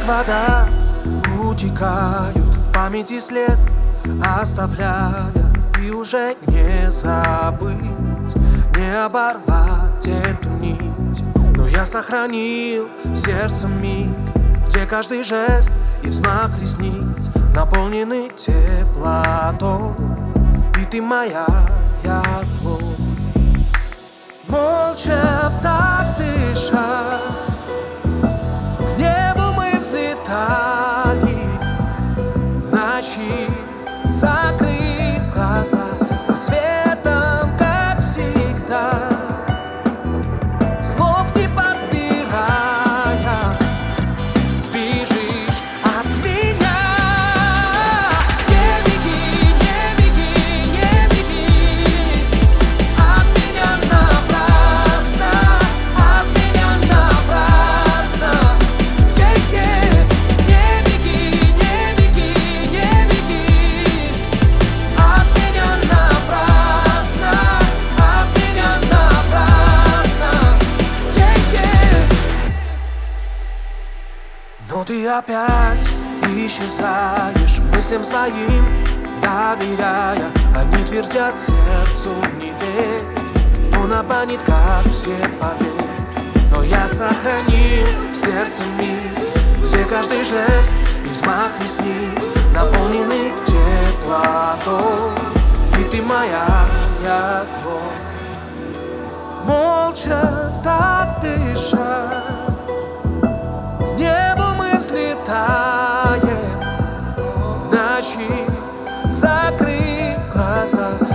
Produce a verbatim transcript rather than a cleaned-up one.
года утекают в памяти след, оставляя и уже не забыть, не оборвать эту нить. Но я сохранил в сердце миг, где каждый жест и взмах ресниц наполнены теплотой, и ты моя, я твой. Молча так дыша, к небу мы взлетали в ночи, закрыв глаза, с рассветом, как всегда, слов не подбирая, сбежишь от меня. Не беги, не беги, не беги от меня напрасно, от меня напрасно. Yeah, yeah. Не беги, не беги, не беги от меня напрасно, от меня напрасно. Yeah, yeah. Но ты опять исчезаешь мыслям своим, доверяя. Они твердят сердцу не верь, он обманет, как все, поверь. Но я сохранил в сердце мир, где каждый жест и взмах ресниц наполнены теплотой, и ты моя, я твой. Молча так дыша, к небу мы взлетаем в ночи, закрыв глаза,